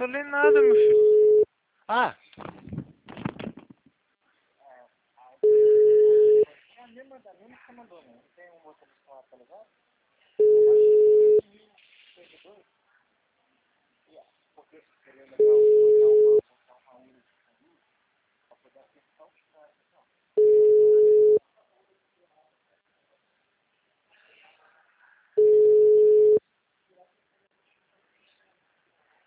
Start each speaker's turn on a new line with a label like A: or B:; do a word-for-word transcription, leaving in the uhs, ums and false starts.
A: falei nada, meu filho.
B: Ah!
C: É a mesma da mesma que você mandou, né? Não tem um motorista lá, tá ligado? Porque